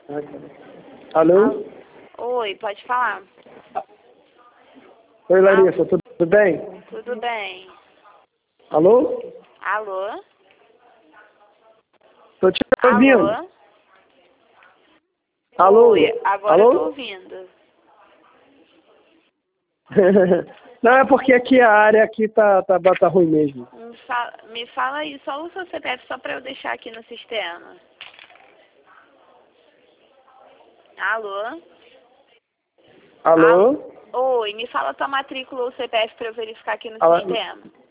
Alô? Oi, pode falar. Oi, Larissa, tudo bem? Tudo bem. Alô? Alô? Tô te ouvindo. Alô? Alô? Oi, agora eu tô ouvindo. Não, é porque aqui a área aqui tá ruim mesmo. Me fala aí só o seu CPF só pra eu deixar aqui no sistema. Alô? Alô? Oi, me fala tua matrícula ou CPF pra eu verificar aqui no sistema.